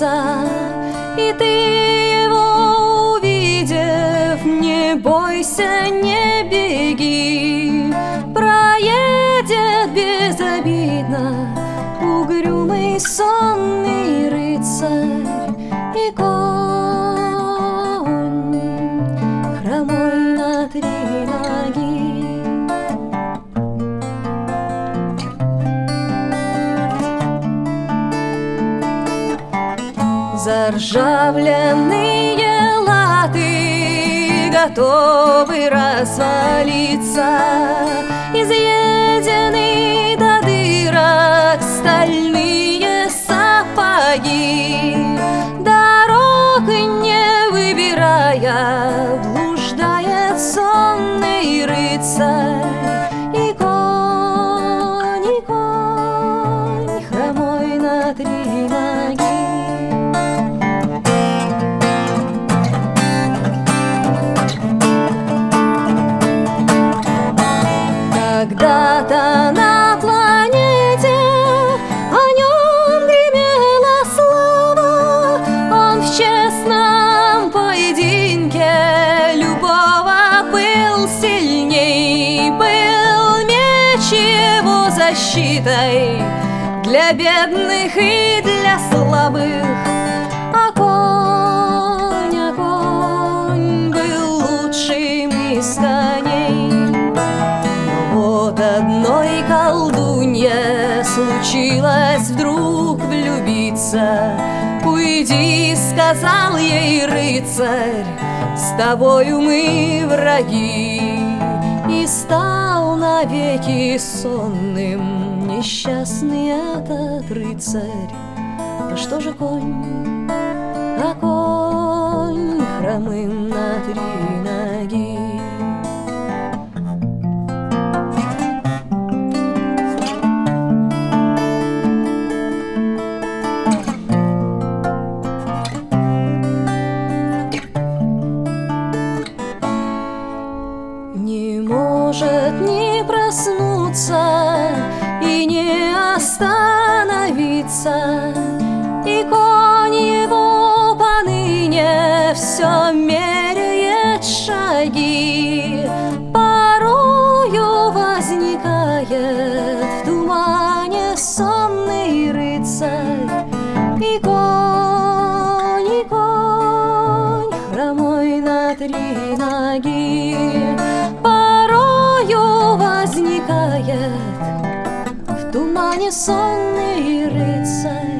рыться, и ты его увидев, не бойся, не беги, проедет безобидно угрюмый сонный рыцарь и конь хромой на 3 ноги. Заржавленные латы готовы развалиться, изъедены до дырок стальные сапоги. Дорог не выбирая, блуждает сонный рыцарь и конь хромой на 3 ноги. Когда-то на планете о нем гремела слава, он в честном поединке любого был сильней, был меч его защитой для бедных и для слабых, а конь был лучшим из коней. Вот одной колдунье случилось вдруг влюбиться. «Уйди», — сказал ей рыцарь, — «с тобою мы враги». И стал навеки сонным несчастный этот рыцарь. А что же конь? А конь хромым на 3 ноги. Не может не проснуться и не остановиться, и конь его поныне все меряет шаги. Порою возникает в тумане сонный рыцарь и конь хромой на 3 ноги. Порою возникает в тумане сонный рыцарь.